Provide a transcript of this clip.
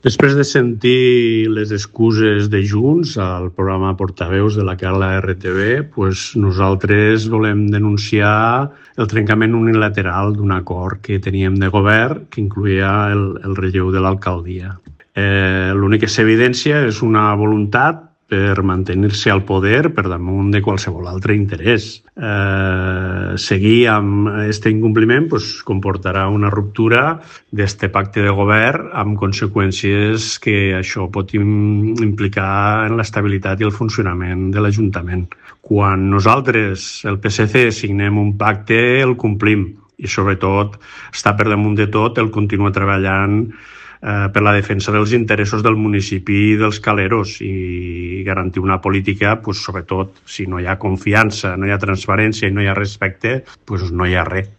Després de sentir les excuses de Junts al programa Portaveus de la Carla RTV, nosaltres volem denunciar el trencament unilateral d'un acord que teníem de govern que incloïa el relleu de l'alcaldia. L'únic que s'evidència és una voluntat per mantenir-se al poder per damunt de qualsevol altre interès. Seguir amb aquest incompliment comportarà una ruptura d'aquest pacte de govern amb conseqüències que això pot implicar en l'estabilitat i el funcionament de l'Ajuntament. Quan nosaltres, el PSC, signem un pacte, el complim i sobretot està per damunt de tot el continuar treballant per la defensa dels interessos del municipi i dels caleros i garantir una política, sobretot, si no hi ha confiança, no hi ha transparència i no hi ha respecte, no hi ha res.